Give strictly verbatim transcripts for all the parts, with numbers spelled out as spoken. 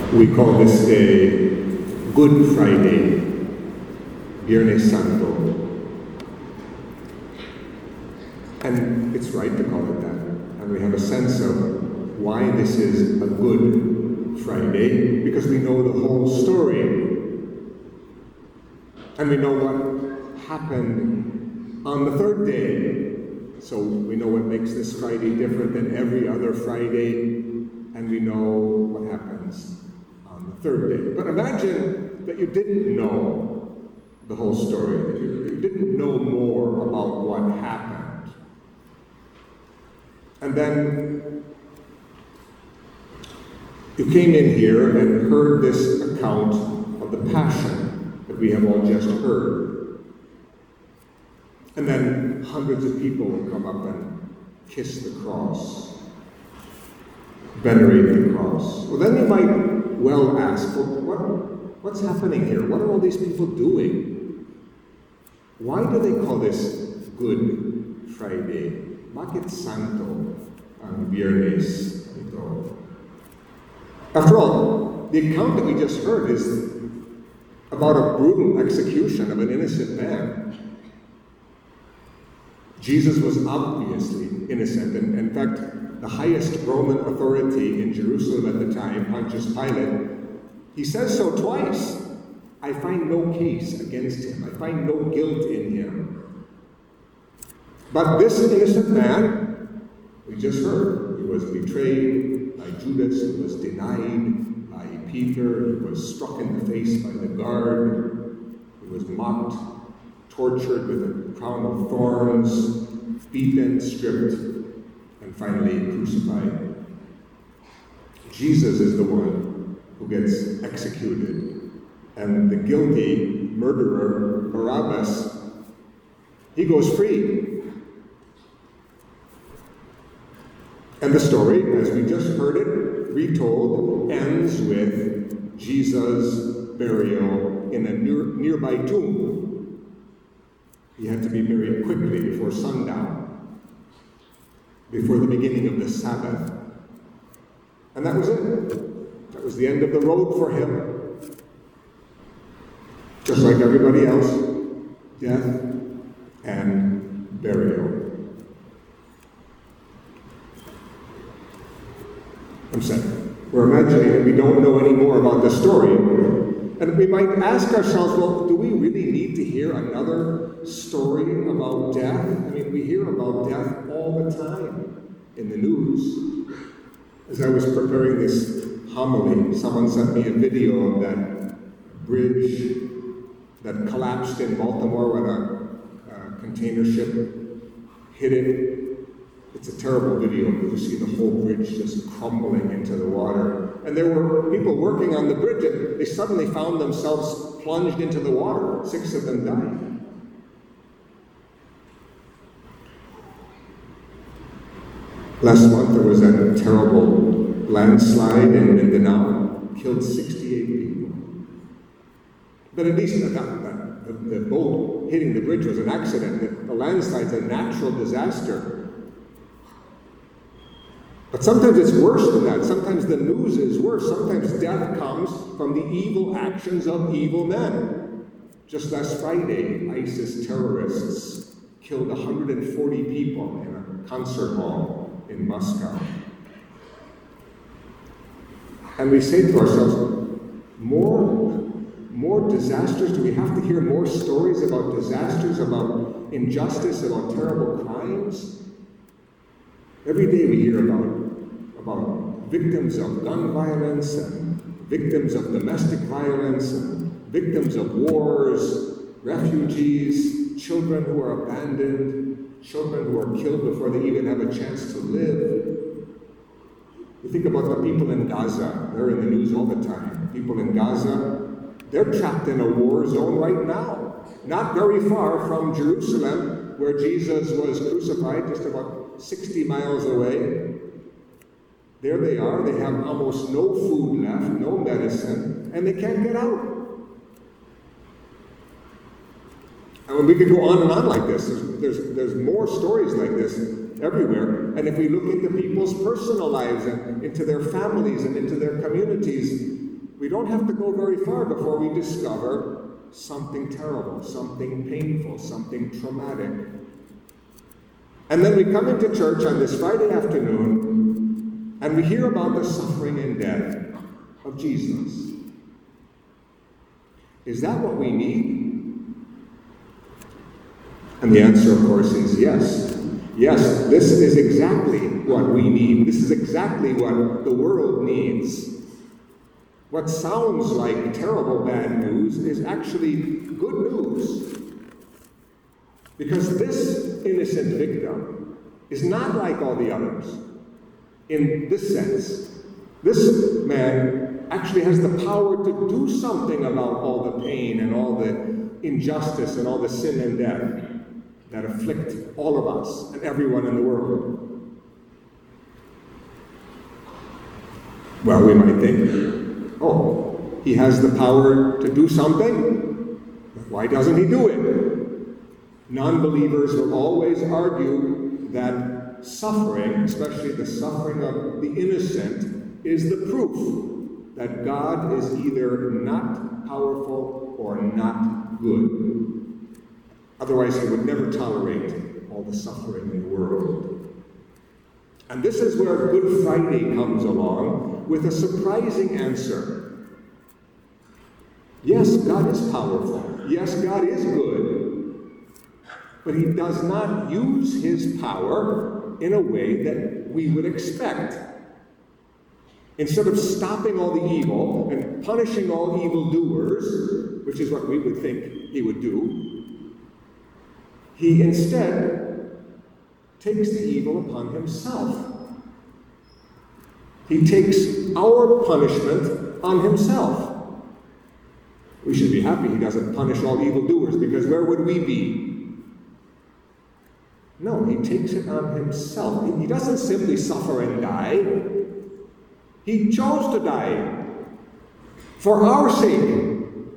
We call this day Good Friday, Viernes Santo. And it's right to call it that. And we have a sense of why this is a Good Friday, because we know the whole story. And we know what happened on the third day. So we know what makes this Friday different than every other Friday, and we know what happens on the third day. But imagine that you didn't know the whole story, that you, you didn't know more about what happened. And then you came in here and heard this account of the Passion that we have all just heard. And then hundreds of people will come up and kiss the cross, venerate the cross. Well, then you might well ask, well, what, what's happening here? What are all these people doing? Why do they call this Good Friday? Bakit Santo ang Viernes ito? After all, the account that we just heard is about a brutal execution of an innocent man. Jesus was obviously innocent, and in fact, the highest Roman authority in Jerusalem at the time, Pontius Pilate, he says so twice. I find no case against him. I find no guilt in him. But this innocent man, we just heard, he was betrayed by Judas, he was denied by Peter, he was struck in the face by the guard, he was mocked, tortured with a crown of thorns, beaten, stripped, and finally crucified. Jesus is the one who gets executed. And the guilty murderer, Barabbas, he goes free. And the story, as we just heard it retold, ends with Jesus' burial in a near, nearby tomb. He had to be buried quickly before sundown, before the beginning of the Sabbath. And that was it. That was the end of the road for him. Just like everybody else, death and burial. I'm saying, we're imagining that we don't know any more about the story. And we might ask ourselves, well, do we really need to hear another story about death? I mean, we hear about death all the time in the news. As I was preparing this homily, someone sent me a video of that bridge that collapsed in Baltimore when a, a container ship hit it. It's a terrible video. You see the whole bridge just crumbling into the water. And there were people working on the bridge, and they suddenly found themselves plunged into the water. Six of them died. Last month there was a terrible landslide in Mindanao, killed sixty-eight people. But at least the, the, the boat hitting the bridge was an accident. The, the landslide's a natural disaster. But sometimes it's worse than that. Sometimes the news is worse. Sometimes death comes from the evil actions of evil men. Just last Friday, ISIS terrorists killed one hundred forty people in a concert hall in Moscow. And we say to ourselves, more, more disasters? Do we have to hear more stories about disasters, about injustice, about terrible crimes? Every day we hear about, about victims of gun violence and victims of domestic violence and victims of wars, refugees, children who are abandoned, children who are killed before they even have a chance to live. You think about the people in Gaza. They're in the news all the time. People in Gaza, they're trapped in a war zone right now. Not very far from Jerusalem, where Jesus was crucified, just about sixty miles away. There they are. They have almost no food left, no medicine, and they can't get out. And we could go on and on like this. There's, there's, there's more stories like this everywhere. And if we look into people's personal lives and into their families and into their communities, we don't have to go very far before we discover something terrible, something painful, something traumatic. And then we come into church on this Friday afternoon, and we hear about the suffering and death of Jesus. Is that what we need? And the answer, of course, is yes. Yes, this is exactly what we need. This is exactly what the world needs. What sounds like terrible bad news is actually good news. Because this innocent victim is not like all the others in this sense. This man actually has the power to do something about all the pain and all the injustice and all the sin and death that afflict all of us and everyone in the world. Well, we might think, oh, he has the power to do something. Why doesn't he do it? Non-believers will always argue that suffering, especially the suffering of the innocent, is the proof that God is either not powerful or not good. Otherwise, he would never tolerate all the suffering in the world. And this is where Good Friday comes along with a surprising answer. Yes, God is powerful. Yes, God is good. But he does not use his power in a way that we would expect. Instead of stopping all the evil and punishing all evildoers, which is what we would think he would do, he instead takes the evil upon himself. He takes our punishment on himself. We should be happy he doesn't punish all evildoers, because where would we be? No, he takes it on himself. He doesn't simply suffer and die. He chose to die for our sake.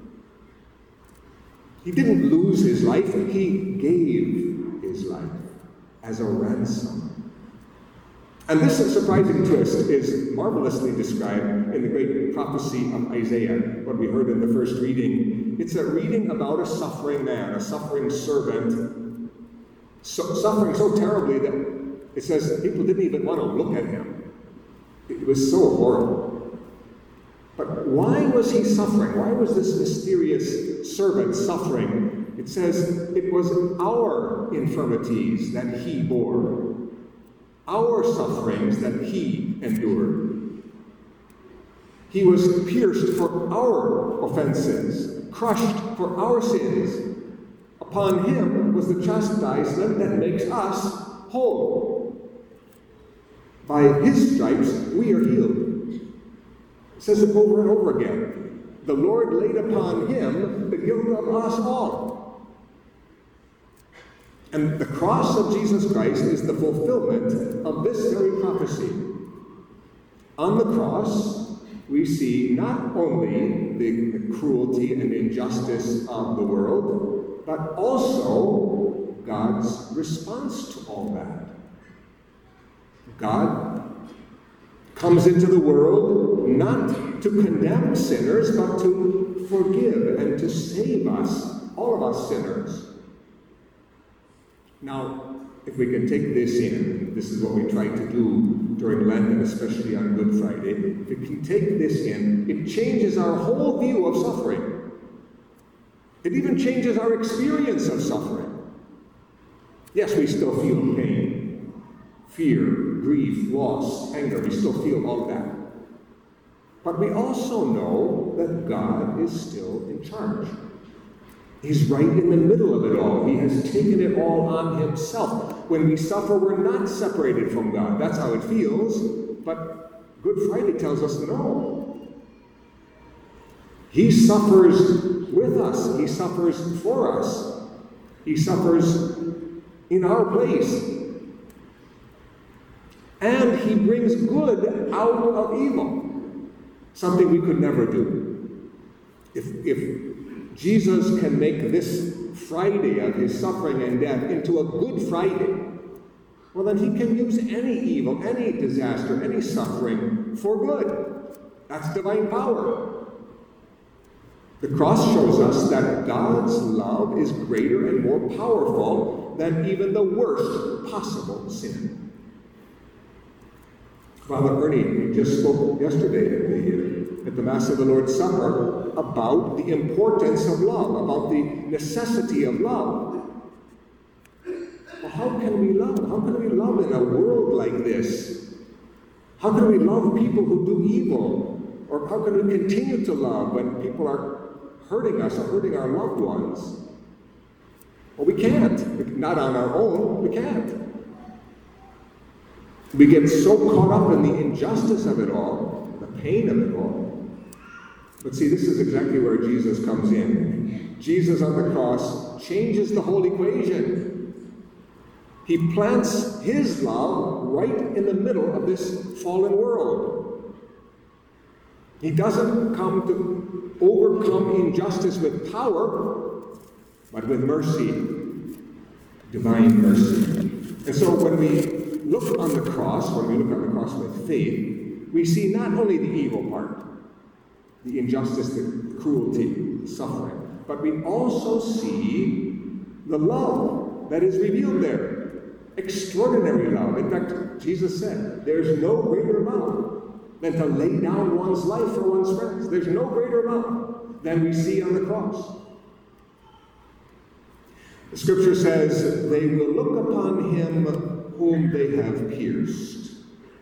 He didn't lose his life, he gave his life as a ransom. And this surprising twist is marvelously described in the great prophecy of Isaiah, what we heard in the first reading. It's a reading about a suffering man, a suffering servant, so, suffering so terribly that it says people didn't even want to look at him. It was so horrible. But why was he suffering? Why was this mysterious servant suffering? It says it was our infirmities that he bore, our sufferings that he endured. He was pierced for our offenses, crushed for our sins. Upon him was the chastisement that makes us whole. By his stripes we are healed. It says it over and over again. The Lord laid upon him the guilt of us all. And the cross of Jesus Christ is the fulfillment of this very prophecy. On the cross, we see not only the, the cruelty and injustice of the world, but also God's response to all that. God comes into the world not to condemn sinners, but to forgive and to save us, all of us sinners. Now, if we can take this in, this is what we try to do during Lent and especially on Good Friday, if we can take this in, it changes our whole view of suffering. It even changes our experience of suffering. Yes, we still feel pain, fear, grief, loss, anger. We still feel all that. But we also know that God is still in charge. He's right in the middle of it all. He has taken it all on himself. When we suffer, we're not separated from God. That's how it feels. But Good Friday tells us no. He suffers with us. He suffers for us. He suffers in our place. And he brings good out of evil. Something we could never do. If, if Jesus can make this Friday of his suffering and death into a Good Friday, well, then he can use any evil, any disaster, any suffering for good. That's divine power. The cross shows us that God's love is greater and more powerful than even the worst possible sin. Father Ernie just spoke yesterday at the, at the Mass of the Lord's Supper about the importance of love, about the necessity of love. Well, how can we love? How can we love in a world like this? How can we love people who do evil? Or how can we continue to love when people are hurting us or hurting our loved ones? Well, we can't. Not on our own. We can't. We get so caught up in the injustice of it all, the pain of it all. But see, this is exactly where Jesus comes in. Jesus on the cross changes the whole equation. He plants his love right in the middle of this fallen world. He doesn't come to overcome injustice with power, but with mercy, divine mercy. And so when we look on the cross, when we look on the cross with faith, we see not only the evil part, the injustice, the cruelty, the suffering, but we also see the love that is revealed there. Extraordinary love. In fact, Jesus said, there's no greater love than to lay down one's life for one's friends. There's no greater love than we see on the cross. The scripture says, they will look upon him whom they have pierced.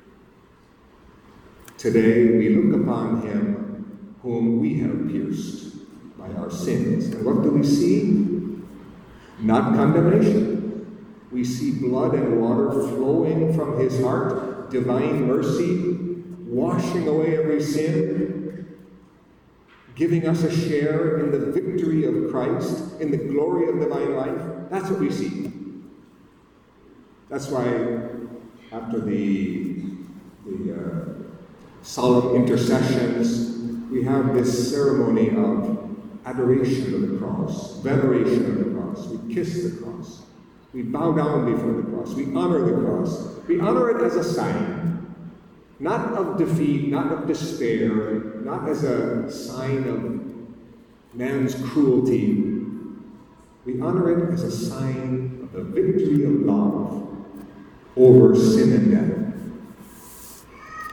Today we look upon him whom we have pierced by our sins. And what do we see? Not condemnation. We see blood and water flowing from his heart, divine mercy, washing away every sin, giving us a share in the victory of Christ, in the glory of divine life. That's what we see. That's why after the, the uh, solemn intercessions, we have this ceremony of adoration of the cross, veneration of the cross. We kiss the cross. We bow down before the cross. We honor the cross. We honor it as a sign, not of defeat, not of despair, not as a sign of man's cruelty. We honor it as a sign of the victory of love over sin and death.